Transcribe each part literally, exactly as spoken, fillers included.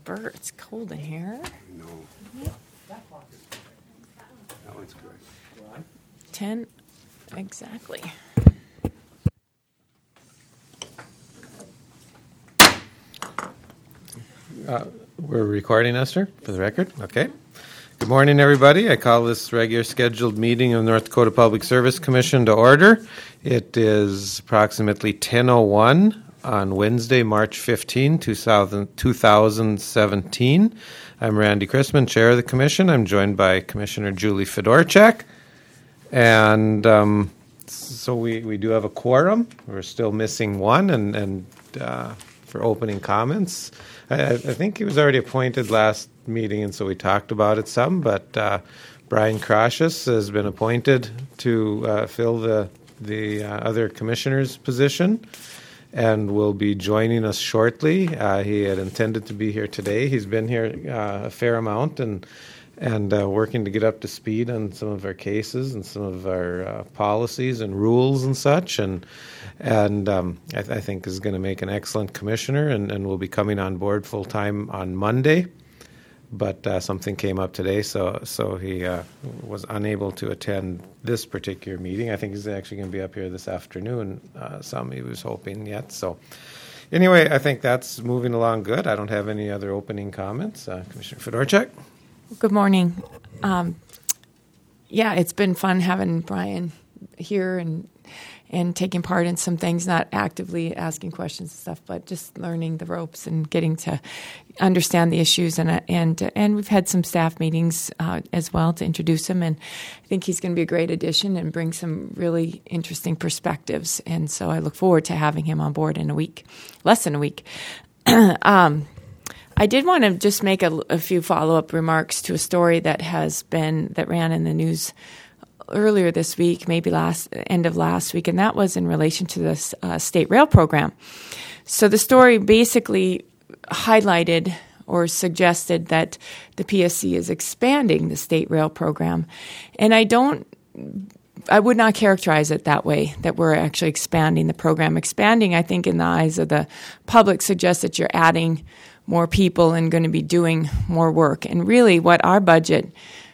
Bert, it's cold in here. No. That one's good. ten, exactly. Uh, we're recording, Esther, for the record. Okay. Good morning, everybody. I call this regular scheduled meeting of the North Dakota Public Service Commission to order. It is approximately ten oh one on Wednesday, March fifteenth, two thousand seventeen. I'm Randy Chrisman, Chair of the Commission. I'm joined by Commissioner Julie Fedorchak. And um, so we, we do have a quorum. We're still missing one, and, and uh, for opening comments. I, I think he was already appointed last meeting, and so we talked about it some, but uh, Brian Crocius has been appointed to uh, fill the, the uh, other commissioner's position and will be joining us shortly. Uh, he had intended to be here today. He's been here uh, a fair amount and and uh, working to get up to speed on some of our cases and some of our uh, policies and rules and such, and and um, I, th- I think is going to make an excellent commissioner, and, and will be coming on board full time on Monday. But uh, something came up today, so so he uh, was unable to attend this particular meeting. I think he's actually going to be up here this afternoon. Uh, some he was hoping yet. So anyway, I think that's moving along good. I don't have any other opening comments. Uh, Commissioner Fedorchak. Good morning. Um, yeah, it's been fun having Brian here and and taking part in some things, not actively asking questions and stuff, but just learning the ropes and getting to understand the issues. And and and we've had some staff meetings uh, as well to introduce him, and I think he's going to be a great addition and bring some really interesting perspectives. And so I look forward to having him on board in a week, less than a week. um, I did want to just make a, a few follow-up remarks to a story that has been that ran in the news earlier this week, maybe last end of last week, and that was in relation to this uh, state rail program. So the story basically highlighted or suggested that the P S C is expanding the state rail program, and I don't. I would not characterize it that way, that we're actually expanding the program. Expanding, I think, in the eyes of the public suggests that you're adding more people and going to be doing more work. And really what our budget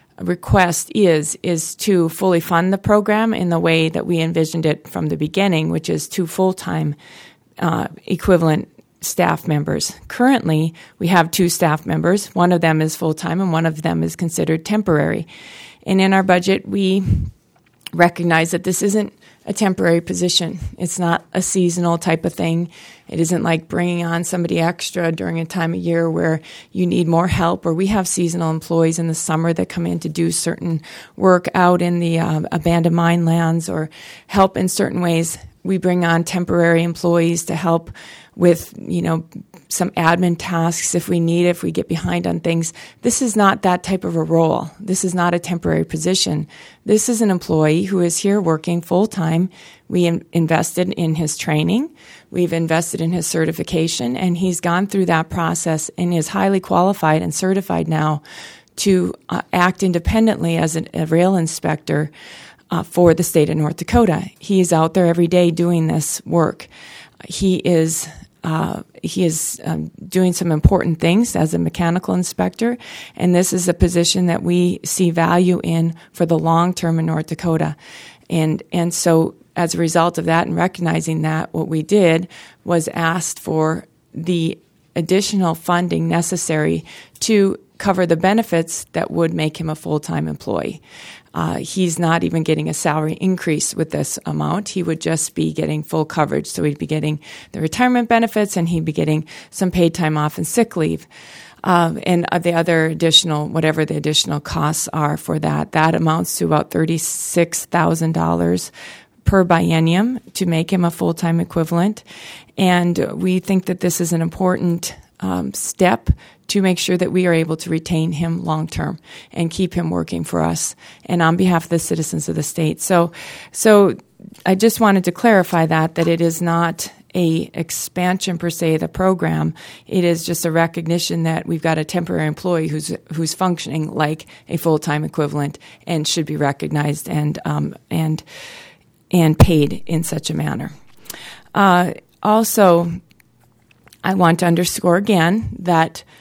request is, is to fully fund the program in the way that we envisioned it from the beginning, which is two full-time uh, equivalent staff members. Currently, we have two staff members. One of them is full-time and one of them is considered temporary. And in our budget, we recognize that this isn't a temporary position. It's not a seasonal type of thing. It isn't like bringing on somebody extra during a time of year where you need more help, or we have seasonal employees in the summer that come in to do certain work out in the uh, abandoned mine lands or help in certain ways. We bring on temporary employees to help with, you know, some admin tasks if we need, if we get behind on things. This is not that type of a role. This is not a temporary position. This is an employee who is here working full time. We in- invested in his training. We've invested in his certification, and he's gone through that process and is highly qualified and certified now to uh, act independently as an, a rail inspector Uh, for the state of North Dakota. He is out there every day doing this work. He is uh, he is um, doing some important things as a mechanical inspector, and this is a position that we see value in for the long term in North Dakota. And and so as a result of that and recognizing that, what we did was asked for the additional funding necessary to cover the benefits that would make him a full-time employee. Uh, he's not even getting a salary increase with this amount. He would just be getting full coverage. So he'd be getting the retirement benefits, and he'd be getting some paid time off and sick leave. Uh, and the other additional, whatever the additional costs are for that, that amounts to about thirty-six thousand dollars per biennium to make him a full-time equivalent. And we think that this is an important um, step to make sure that we are able to retain him long-term and keep him working for us and on behalf of the citizens of the state. So, so I just wanted to clarify that, that it is not a expansion per se of the program. It is just a recognition that we've got a temporary employee who's who's functioning like a full-time equivalent and should be recognized and um, and and paid in such a manner. Uh, also, I want to underscore again that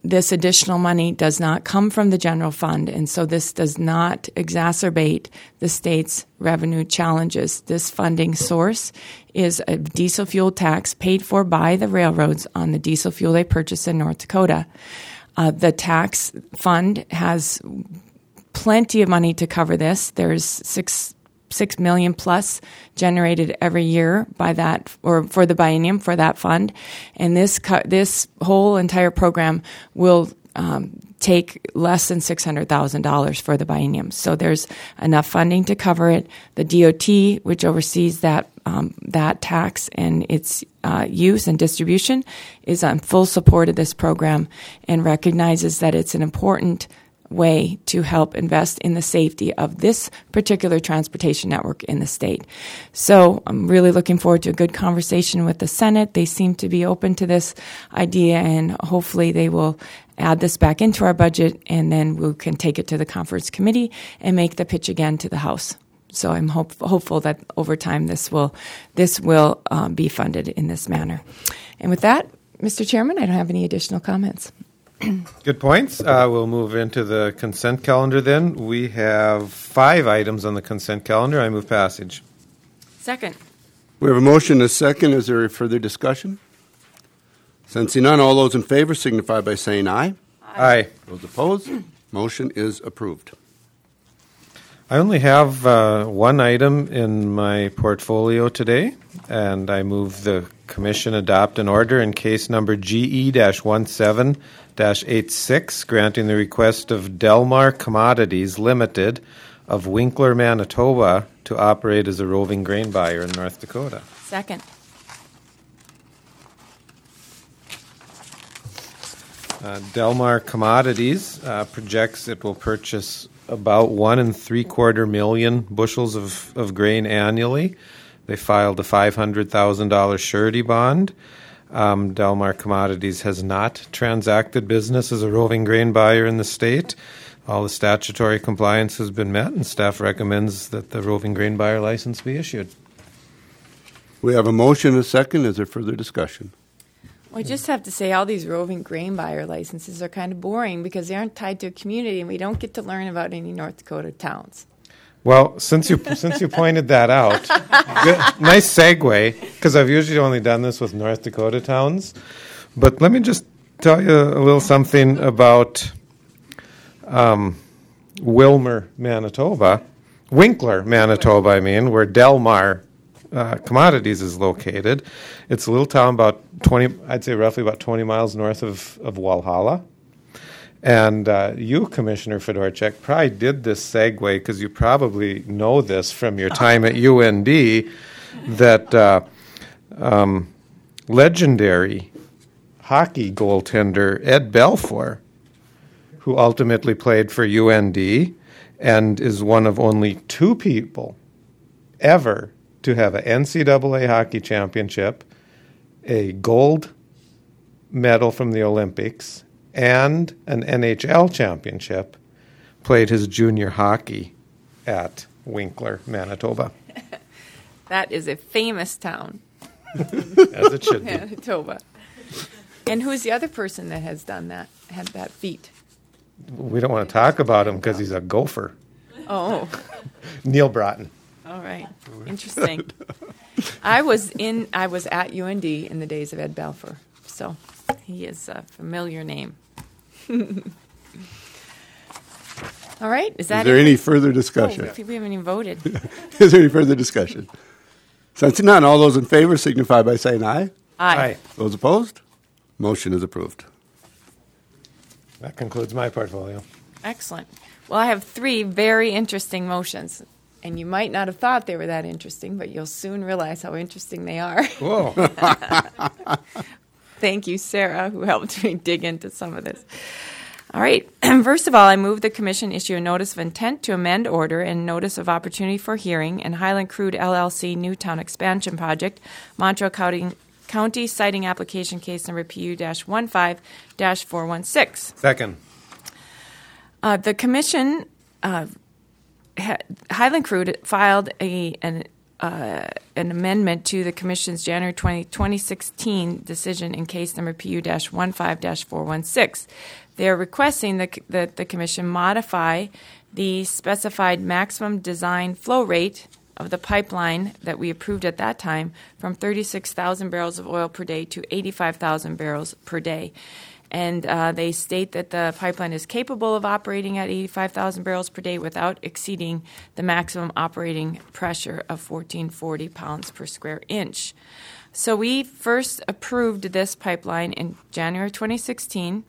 this additional money does not come from the general fund, and so this does not exacerbate the state's revenue challenges. This funding source is a diesel fuel tax paid for by the railroads on the diesel fuel they purchase in North Dakota. Uh, the tax fund has plenty of money to cover this. There's six six million plus generated every year by that, or for the biennium for that fund, and this cu- this whole entire program will um, take less than six hundred thousand dollars for the biennium. So there's enough funding to cover it. The D O T, which oversees that um, that tax and its uh, use and distribution, is on full support of this program and recognizes that it's an important way to help invest in the safety of this particular transportation network in the state. So I'm really looking forward to a good conversation with the Senate. They seem to be open to this idea, and hopefully they will add this back into our budget, and then we can take it to the conference committee and make the pitch again to the House. So I'm hope, hopeful that over time this will this will um, be funded in this manner. And with that, Mister Chairman, I don't have any additional comments. Good points. Uh, we'll move into the consent calendar then. We have five items on the consent calendar. I move passage. Second. We have a motion and a second. Is there further discussion? Sensing none, all those in favor signify by saying aye. Aye. Aye. Those opposed, motion is approved. I only have uh, one item in my portfolio today, and I move the Commission adopt an order in case number G E seventeen eighty-six, granting the request of Delmar Commodities Limited of Winkler, Manitoba, to operate as a roving grain buyer in North Dakota. Second. Uh, Delmar Commodities uh, projects it will purchase about one and three quarter million bushels of, of grain annually. They filed a five hundred thousand dollars surety bond. Um, Delmar Commodities has not transacted business as a roving grain buyer in the state. All the statutory compliance has been met, and staff recommends that the roving grain buyer license be issued. We have a motion and a second. Is there further discussion? Well, I just have to say all these roving grain buyer licenses are kind of boring because they aren't tied to a community, and we don't get to learn about any North Dakota towns. Well, since you since you pointed that out, good, nice segue, because I've usually only done this with North Dakota towns. But let me just tell you a little something about um, Wilmer, Manitoba, Winkler, Manitoba, I mean, where Delmar uh, Commodities is located. It's a little town about twenty, I'd say roughly about twenty miles north of, of Walhalla. And uh, you, Commissioner Fedorchak, probably did this segue because you probably know this from your time at U N D, that uh, um, legendary hockey goaltender Ed Belfour, who ultimately played for U N D and is one of only two people ever to have an N C double A hockey championship, a gold medal from the Olympics, and an N H L championship, played his junior hockey at Winkler, Manitoba. That is a famous town. As it should be. Manitoba. And who's the other person that has done that, had that feat? We don't want to talk about him because he's a gopher. Oh. Neil Broughton. All right. Interesting. I was in. I was at U N D in the days of Ed Belfour, so he is a familiar name. All right. Is that Is there it? any further discussion? Oh, I think we haven't even voted. Is there any further discussion? Sensing none, all those in favor signify by saying aye. Aye. Aye. Those opposed, motion is approved. That concludes my portfolio. Excellent. Well, I have three very interesting motions, and you might not have thought they were that interesting, but you'll soon realize how interesting they are. Whoa. Thank you, Sarah, who helped me dig into some of this. All right. First of all, I move the Commission issue a notice of intent to amend order and notice of opportunity for hearing and Highland Crude L L C Newtown Expansion Project, Montrose County, County Siting Application Case Number P U fifteen four one six. Second. Uh, the Commission, uh, ha- Highland Crude filed a, an uh, an amendment to the Commission's January twentieth, twenty sixteen decision in case number P U fifteen four one six. They are requesting that the, the Commission modify the specified maximum design flow rate of the pipeline that we approved at that time from thirty-six thousand barrels of oil per day to eighty-five thousand barrels per day. And uh, they state that the pipeline is capable of operating at eighty-five thousand barrels per day without exceeding the maximum operating pressure of fourteen forty pounds per square inch. So we first approved this pipeline in January twenty sixteen.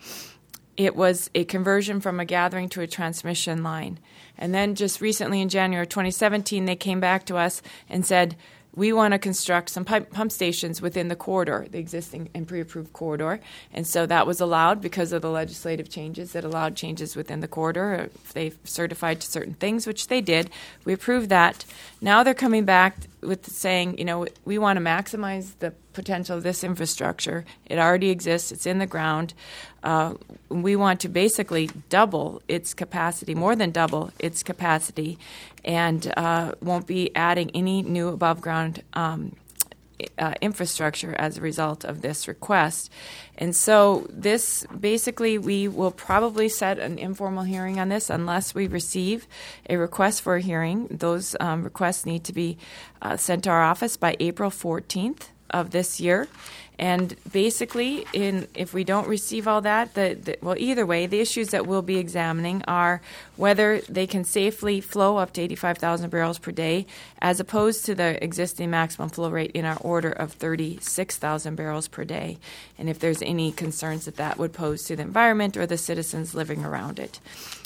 It was a conversion from a gathering to a transmission line. And then just recently in January twenty seventeen, they came back to us and said, we want to construct some pipe, pump stations within the corridor, the existing and pre-approved corridor. And so that was allowed because of the legislative changes that allowed changes within the corridor. If they certified to certain things, which they did. We approved that. Now they're coming back with saying, you know, we want to maximize the potential of this infrastructure. It already exists. It's in the ground. Uh, we want to basically double its capacity, more than double its capacity, and uh, won't be adding any new above-ground um, uh, infrastructure as a result of this request. And so this, basically, we will probably set an informal hearing on this unless we receive a request for a hearing. Those um, requests need to be uh, sent to our office by April fourteenth of this year. And basically, in if we don't receive all that, the, the, well, either way, the issues that we'll be examining are whether they can safely flow up to eighty-five thousand barrels per day, as opposed to the existing maximum flow rate in our order of thirty-six thousand barrels per day, and if there's any concerns that that would pose to the environment or the citizens living around it.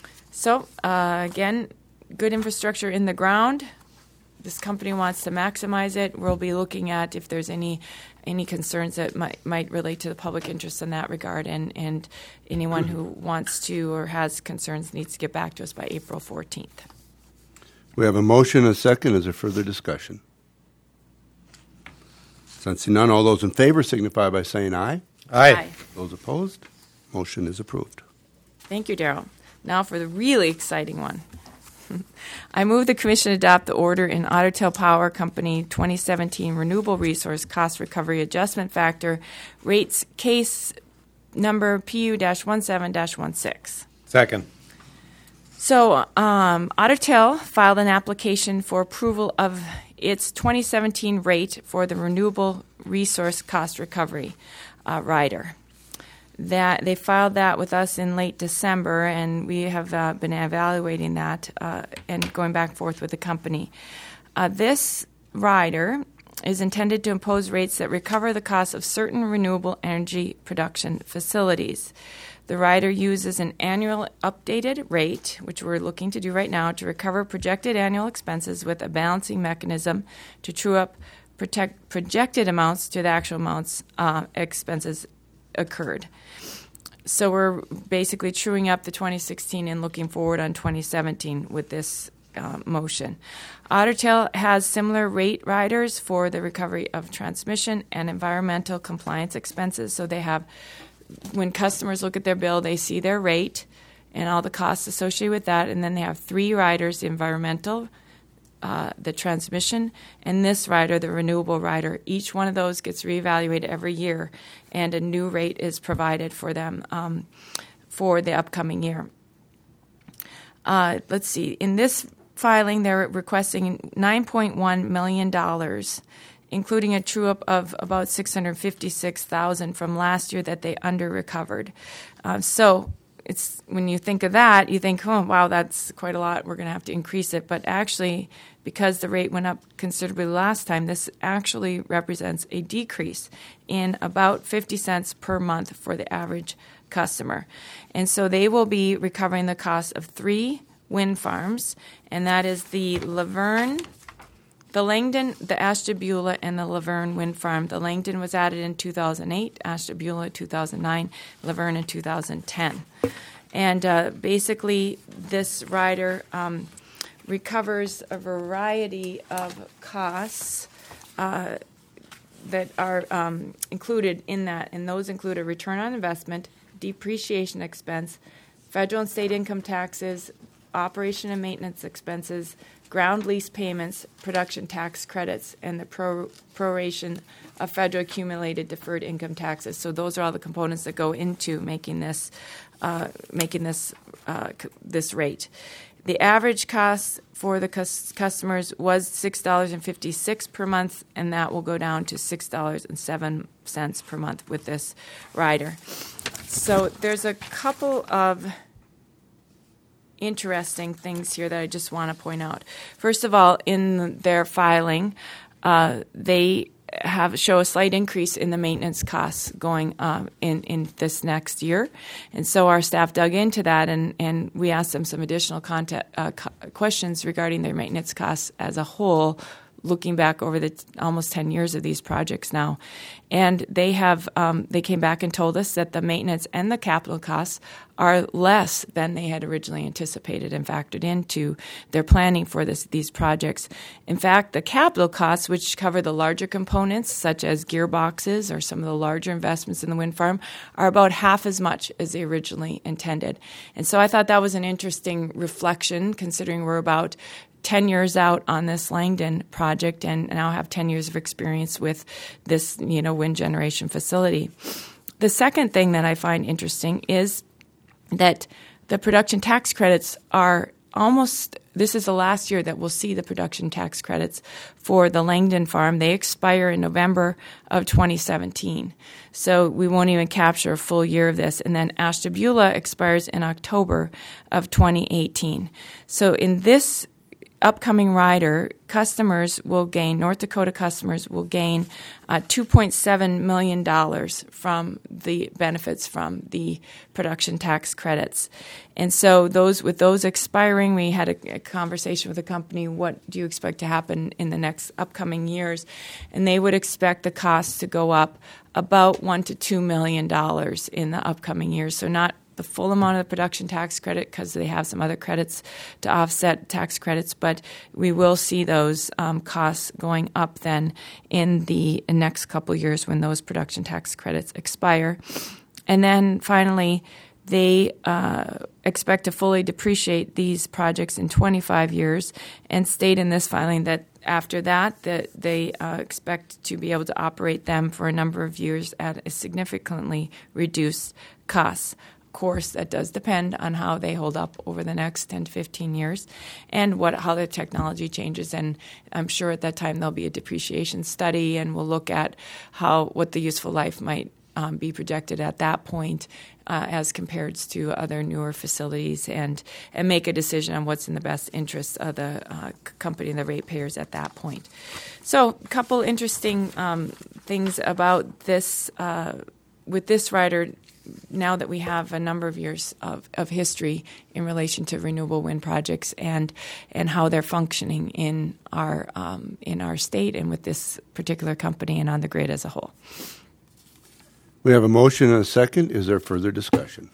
So, uh, again, good infrastructure in the ground. This company wants to maximize it. We'll be looking at if there's any any concerns that might might relate to the public interest in that regard, and, and anyone who wants to or has concerns needs to get back to us by April fourteenth. We have a motion and a second. Is there further discussion? Sensing none, all those in favor signify by saying aye. Aye. Aye. Those opposed, motion is approved. Thank you, Darrell. Now for the really exciting one. I move the Commission adopt the order in Otter Tail Power Company twenty seventeen Renewable Resource Cost Recovery Adjustment Factor rates case number P U seventeen sixteen. Second. So um, Otter Tail filed an application for approval of its twenty seventeen rate for the Renewable Resource Cost Recovery uh, rider. That they filed that with us in late December, and we have uh, been evaluating that uh, and going back and forth with the company. Uh, this rider is intended to impose rates that recover the cost of certain renewable energy production facilities. The rider uses an annual updated rate, which we're looking to do right now, to recover projected annual expenses with a balancing mechanism to true up protect projected amounts to the actual amounts uh, expenses occurred. So we're basically truing up the twenty sixteen and looking forward on twenty seventeen with this uh, motion. Otter Tail has similar rate riders for the recovery of transmission and environmental compliance expenses. So they have, when customers look at their bill, they see their rate and all the costs associated with that, and then they have three riders: the environmental, Uh, the transmission, and this rider, the renewable rider. Each one of those gets reevaluated every year, and a new rate is provided for them um, for the upcoming year. Uh, let's see. In this filing, they're requesting nine point one million dollars, including a true-up of about six hundred fifty-six thousand dollars from last year that they under-recovered. Uh, so It's when you think of that, you think, oh, wow, that's quite a lot. We're going to have to increase it. But actually, because the rate went up considerably last time, this actually represents a decrease in about fifty cents per month for the average customer. And so they will be recovering the cost of three wind farms, and that is the Laverne, the Langdon, the Ashtabula, and the Laverne wind farm. The Langdon was added in two thousand eight, Ashtabula two thousand nine, Laverne in two thousand ten. And uh, basically, this rider um, recovers a variety of costs uh, that are um, included in that, and those include a return on investment, depreciation expense, federal and state income taxes, operation and maintenance expenses, ground lease payments, production tax credits, and the pro- proration of federal accumulated deferred income taxes. So those are all the components that go into making this uh, making this uh, c- this rate. The average cost for the cus- customers was six dollars and fifty-six cents per month, and that will go down to six dollars and seven cents per month with this rider. So there's a couple of interesting things here that I just want to point out. First of all, in their filing, uh, they have show a slight increase in the maintenance costs going um, in in this next year, and so our staff dug into that, and, and we asked them some additional contact, uh, co- questions regarding their maintenance costs as a whole, looking back over the t- almost ten years of these projects now. And they have um, they came back and told us that the maintenance and the capital costs are less than they had originally anticipated and factored into their planning for this these projects. In fact, the capital costs, which cover the larger components such as gearboxes or some of the larger investments in the wind farm, are about half as much as they originally intended. And so I thought that was an interesting reflection, considering we're about ten years out on this Langdon project and now have ten years of experience with this, you know, wind generation facility. The second thing that I find interesting is that the production tax credits are almost, this is the last year that we'll see the production tax credits for the Langdon farm. They expire in November of twenty seventeen. So we won't even capture a full year of this. And then Ashtabula expires in October of twenty eighteen. So in this upcoming rider, customers will gain, North Dakota customers will gain uh, two point seven million dollars from the benefits from the production tax credits. And so those with those expiring, we had a, a conversation with the company, what do you expect to happen in the next upcoming years? And they would expect the costs to go up about one to two million dollars in the upcoming years. So not the full amount of the production tax credit because they have some other credits to offset tax credits, but we will see those um, costs going up then in the next couple of years when those production tax credits expire. And then finally, they uh, expect to fully depreciate these projects in twenty-five years and state in this filing that after that, that they uh, expect to be able to operate them for a number of years at a significantly reduced cost. Course, that does depend on how they hold up over the next ten to fifteen years and what how the technology changes. And I'm sure at that time there'll be a depreciation study, and we'll look at how what the useful life might um, be projected at that point uh, as compared to other newer facilities, and, and make a decision on what's in the best interest of the uh, company and the ratepayers at that point. So a couple interesting um, things about this uh, with this rider. Now that we have a number of years of, of history in relation to renewable wind projects and and how they're functioning in our um, in our state and with this particular company and on the grid as a whole. We have a motion and a second. Is there further discussion?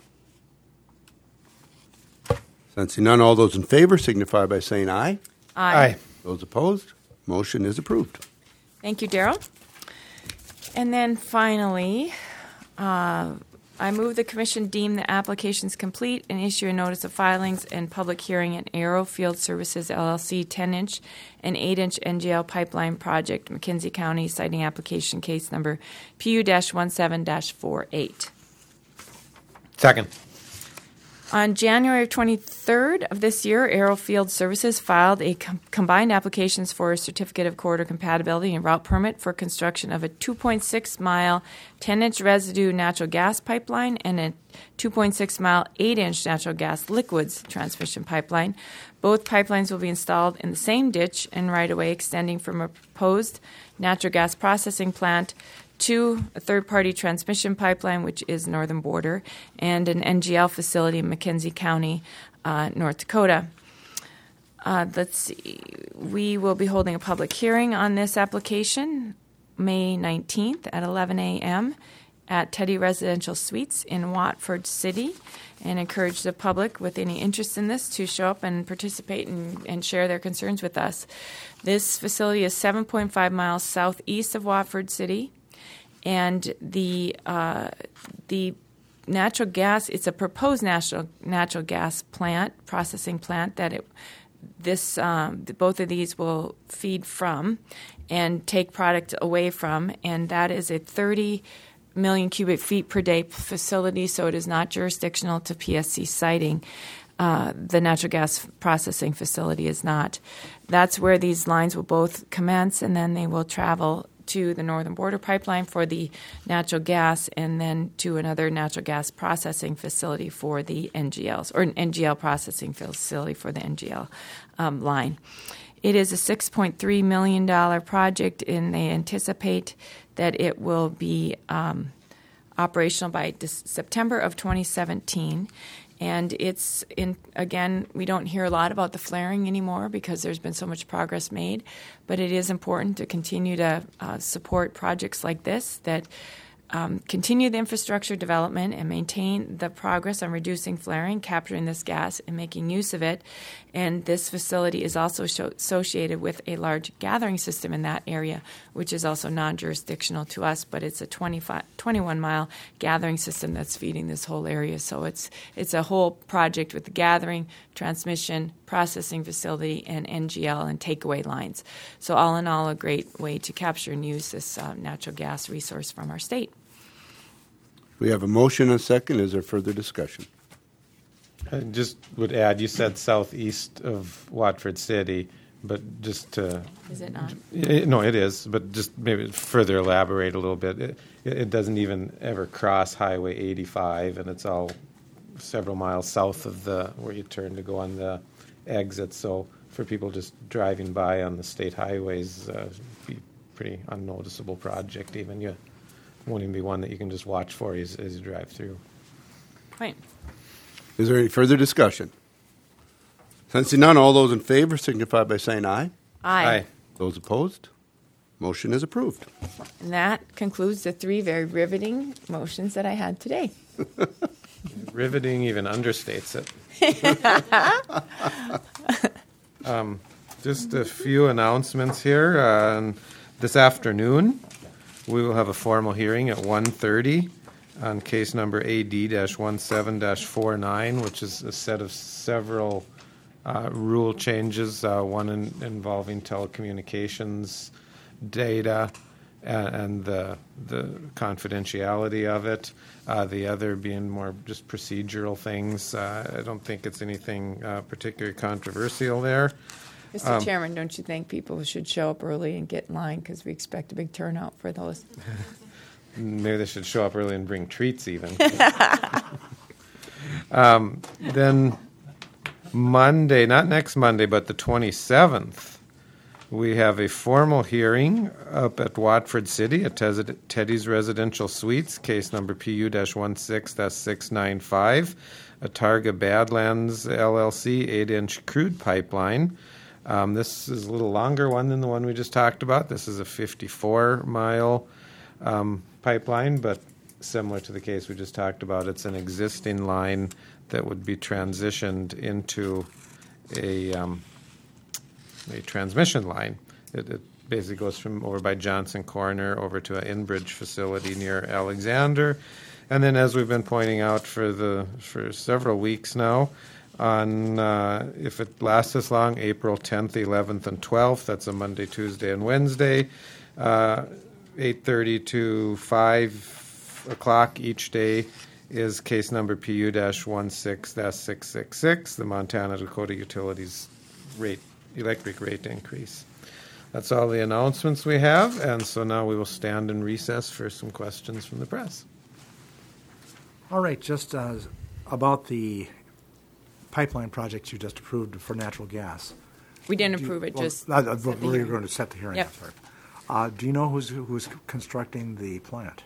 Sensing none, all those in favor signify by saying aye. Aye. Aye. Those opposed, motion is approved. Thank you, Daryl. And then finally, uh, I move the Commission deem the applications complete and issue a notice of filings and public hearing at Aero Field Services, L L C, ten-inch and eight-inch N G L pipeline project, McKenzie County, citing application case number P U seventeen dash forty-eight. Second. On January twenty-third of this year, Aero Field Services filed a com- combined applications for a certificate of corridor compatibility and route permit for construction of a two point six mile ten-inch residue natural gas pipeline and a two point six mile eight-inch natural gas liquids transmission pipeline. Both pipelines will be installed in the same ditch and right-of-way extending from a proposed natural gas processing plant to a third-party transmission pipeline, which is Northern Border, and an N G L facility in McKenzie County, uh, North Dakota. Uh, let's see. We will be holding a public hearing on this application May nineteenth at eleven a.m. at Teddy Residential Suites in Watford City, and encourage the public with any interest in this to show up and participate and, and share their concerns with us. This facility is seven point five miles southeast of Watford City. And the uh, the natural gas, it's a proposed natural natural gas plant, processing plant that it this um, th- both of these will feed from and take product away from, and that is a thirty million cubic feet per day facility, so it is not jurisdictional to P S C siting. Uh, the natural gas processing facility is not. That's where these lines will both commence, and then they will travel to the Northern Border Pipeline for the natural gas, and then to another natural gas processing facility for the N G Ls, or an N G L processing facility for the N G L um, line. It is a six point three million dollars project, and they anticipate that it will be um, operational by dis- September of twenty seventeen. And it's, in again, we don't hear a lot about the flaring anymore because there's been so much progress made, but it is important to continue to uh, support projects like this that um, continue the infrastructure development and maintain the progress on reducing flaring, capturing this gas, and making use of it. And this facility is also show- associated with a large gathering system in that area, which is also non-jurisdictional to us, but it's a twenty-five, twenty-one mile gathering system that's feeding this whole area. So it's it's a whole project with the gathering, transmission, processing facility, and N G L and takeaway lines. So all in all, a great way to capture and use this uh, natural gas resource from our state. We have a motion and a second. Is there further discussion? I just would add, you said southeast of Watford City, but just to... Is it not? It, no, it is, but just maybe further elaborate a little bit. It, it doesn't even ever cross Highway eighty-five, and it's all several miles south of the where you turn to go on the exit. So for people just driving by on the state highways, uh, it'd be a pretty unnoticeable project even. You won't even be one that you can just watch for as, as you drive through. Right. Is there any further discussion? Sensing none, all those in favor signify by saying aye. Aye. Those opposed? Motion is approved. And that concludes the three very riveting motions that I had today. Riveting even understates it. um, just a few announcements here. Uh, this afternoon, we will have a formal hearing at one thirty on case number A D seventeen forty-nine, which is a set of several uh, rule changes, uh, one in, involving telecommunications data and, and the, the confidentiality of it, uh, the other being more just procedural things. Uh, I don't think it's anything uh, particularly controversial there. Mister Um, Chairman, don't you think people should show up early and get in line because we expect a big turnout for those? Maybe they should show up early and bring treats even. um, then Monday, not next Monday, but the twenty-seventh, we have a formal hearing up at Watford City at Tes- Teddy's Residential Suites, case number P U sixteen six nine five, Atarga Badlands L L C eight-inch crude pipeline. Um, this is a little longer one than the one we just talked about. This is a fifty-four mile um, pipeline, but similar to the case we just talked about. It's an existing line that would be transitioned into a, um, a transmission line. It, it basically goes from over by Johnson Corner over to an in-bridge facility near Alexander. And then, as we've been pointing out for the for several weeks now, on uh, if it lasts this long, April tenth, eleventh, and twelfth. That's a Monday, Tuesday, and Wednesday, uh, eight thirty to five o'clock each day is case number P U sixteen six six six, the Montana Dakota Utilities rate electric rate increase. That's all the announcements we have, and so now we will stand in recess for some questions from the press. All right, just uh, about the pipeline projects you just approved for natural gas. We didn't Do you- approve it, well, just uh, uh, set the we're hearing. going to set the hearing. Yep. I'm sorry. Uh, do you know who's who's constructing the plant?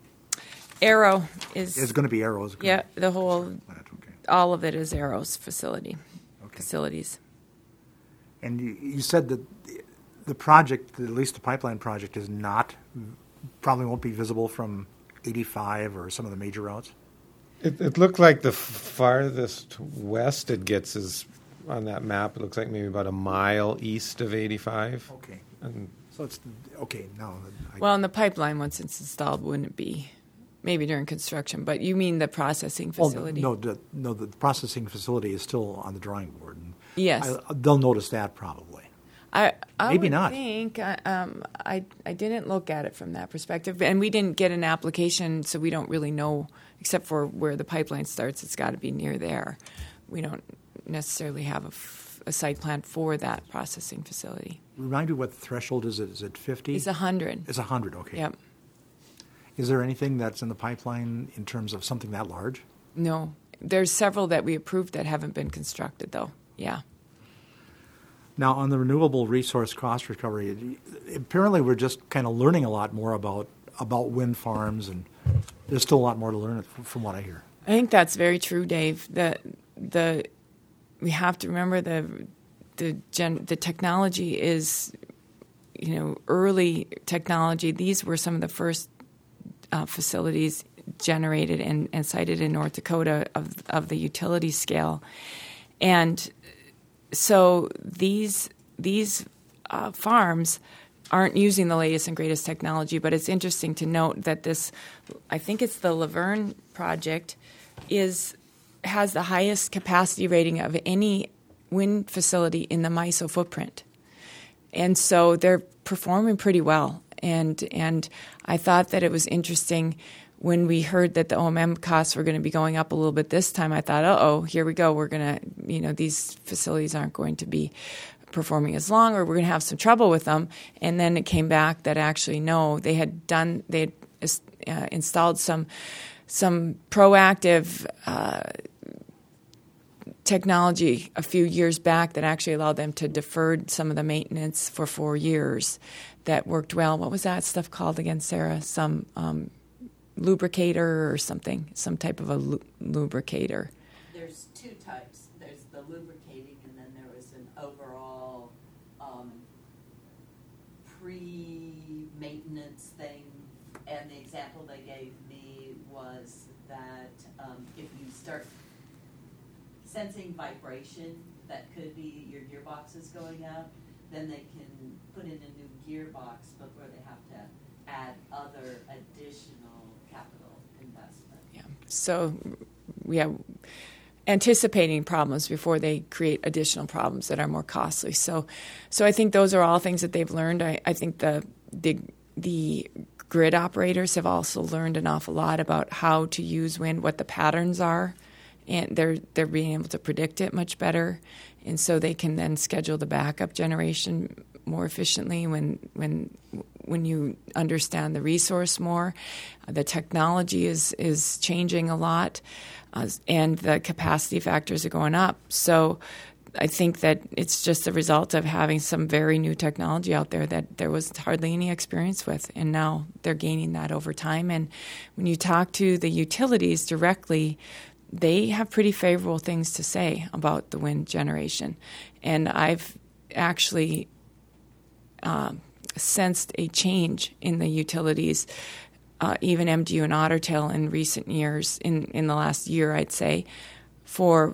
Arrow is, It's going to be Arrows. yeah, the whole, Plant, okay. all of it is Arrow's facility, Okay. facilities. And you, you said that the, the project, at least the pipeline project, is not probably won't be visible from eighty-five or some of the major routes. It, it looked like the farthest west it gets is on that map. It looks like maybe about a mile east of eighty-five. Okay. And So it's okay now. I, Well, and the pipeline, once it's installed, wouldn't be, maybe during construction, but you mean the processing oh, facility? no, the, no, the processing facility is still on the drawing board. And Yes. I, they'll notice that probably. I, I Maybe would not. think uh, um, I I didn't look at it from that perspective, and we didn't get an application, so we don't really know, except for where the pipeline starts. It's got to be near there. We don't necessarily have a, f- a site plan for that processing facility. Remind me what the threshold is. Is it fifty? It's a hundred. It's one hundred, okay. Yep. Is there anything that's in the pipeline in terms of something that large? No, there's several that we approved that haven't been constructed, though. Yeah. Now, on the renewable resource cost recovery, apparently we're just kind of learning a lot more about about wind farms, and there's still a lot more to learn from what I hear. I think that's very true, Dave. The the we have to remember the the gen, the technology is, you know, early technology. These were some of the first uh, facilities generated and, and sited in North Dakota of of the utility scale, and so these these uh, farms aren't using the latest and greatest technology. But it's interesting to note that this, I think it's the Laverne project, is has the highest capacity rating of any wind facility in the MISO footprint, and so they're performing pretty well. And and I thought that it was interesting. When we heard that the O M M costs were going to be going up a little bit this time, I thought, uh-oh, here we go. We're going to, you know, these facilities aren't going to be performing as long, or we're going to have some trouble with them. And then it came back that actually, no, they had done, they had uh, installed some some proactive uh, technology a few years back that actually allowed them to defer some of the maintenance for four years. That worked well. What was that stuff called again, Sarah? Some um, lubricator or something, some type of a lu- lubricator. There's two types. There's the lubricating, and then there was an overall um, pre-maintenance thing. And the example they gave me was that um, if you start sensing vibration, that could be your gearbox is going out, then they can put in a new gearbox before they have to add other additional capital investment. Yeah. So, yeah, anticipating problems before they create additional problems that are more costly. So, so I think those are all things that they've learned. I, I think the the the grid operators have also learned an awful lot about how to use wind, what the patterns are, and they're they're being able to predict it much better, and so they can then schedule the backup generation more efficiently when when when you understand the resource more. Uh, the technology is is changing a lot, uh, and the capacity factors are going up. So I think that it's just a result of having some very new technology out there that there was hardly any experience with, and now they're gaining that over time. And when you talk to the utilities directly, they have pretty favorable things to say about the wind generation. And I've actually um, sensed a change in the utilities, uh, even M D U and Otter Tail in recent years, in, in the last year, I'd say, for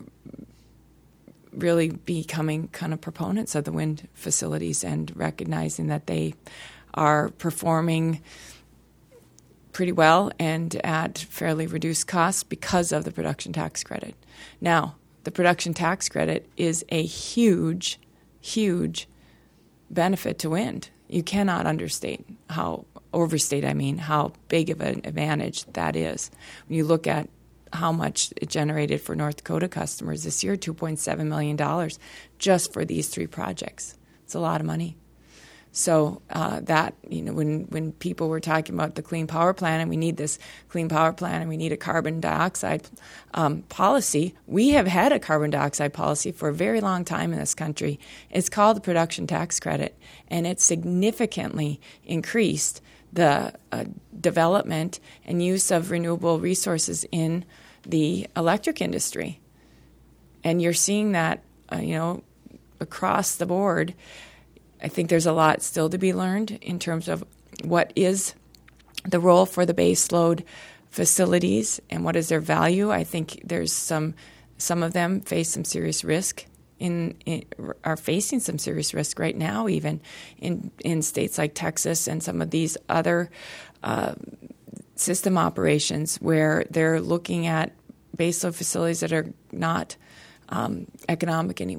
really becoming kind of proponents of the wind facilities and recognizing that they are performing pretty well and at fairly reduced costs because of the production tax credit. Now, the production tax credit is a huge, huge benefit to wind. You cannot understate how, overstate, I mean, how big of an advantage that is. When you look at how much it generated for North Dakota customers this year, two point seven million dollars just for these three projects. It's a lot of money. So uh, that, you know, when, when people were talking about the Clean Power Plan and we need this Clean Power Plan and we need a carbon dioxide um, policy, we have had a carbon dioxide policy for a very long time in this country. It's called the Production Tax Credit, and it significantly increased the uh, development and use of renewable resources in the electric industry. And you're seeing that, uh, you know, across the board. I think there's a lot still to be learned in terms of what is the role for the baseload facilities and what is their value. I think there's some, some of them face some serious risk in, in are facing some serious risk right now, even in in states like Texas and some of these other uh, system operations where they're looking at baseload facilities that are not um, economic anymore.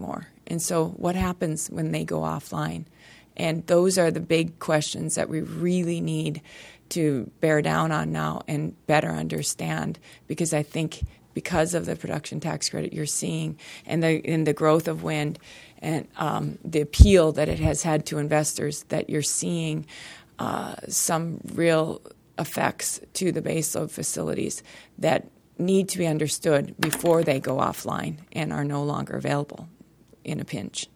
And so what happens when they go offline? And those are the big questions that we really need to bear down on now and better understand, because I think because of the production tax credit you're seeing and the in the growth of wind and um, the appeal that it has had to investors, that you're seeing uh, some real effects to the baseload facilities that need to be understood before they go offline and are no longer available in a pinch.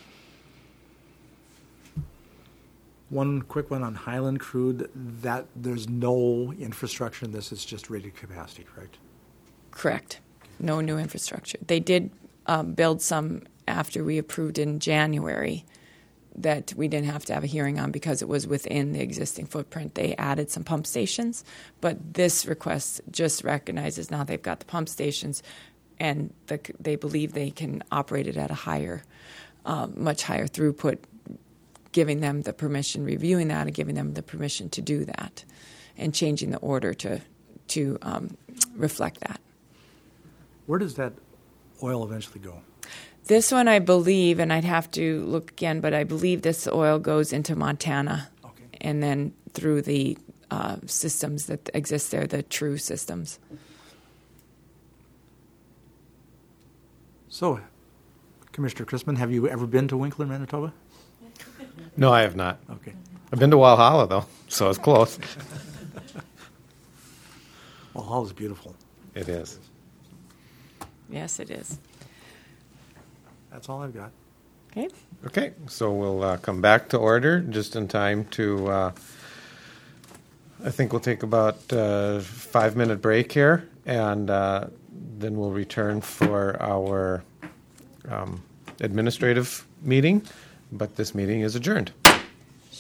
One quick one on Highland Crude, that there's no infrastructure in this, it's just rated capacity, correct? Correct. No new infrastructure. They did um, build some after we approved in January that we didn't have to have a hearing on because it was within the existing footprint. They added some pump stations, but this request just recognizes now they've got the pump stations and the, they believe they can operate it at a higher, uh, much higher throughput, giving them the permission, reviewing that and giving them the permission to do that and changing the order to, to um, reflect that. Where does that oil eventually go? This one, I believe, and I'd have to look again, but I believe this oil goes into Montana, Okay. and then through the uh, systems that exist there, the true systems. So, Commissioner Chrisman, have you ever been to Winkler, Manitoba? No, I have not. Okay. I've been to Walhalla, though, so it's close. Well, Hall is beautiful. It is. Yes, it is. That's all I've got. Okay. Okay, so we'll uh, come back to order just in time to, uh, I think we'll take about a five-minute break here, and uh, then we'll return for our um, administrative meeting, but this meeting is adjourned.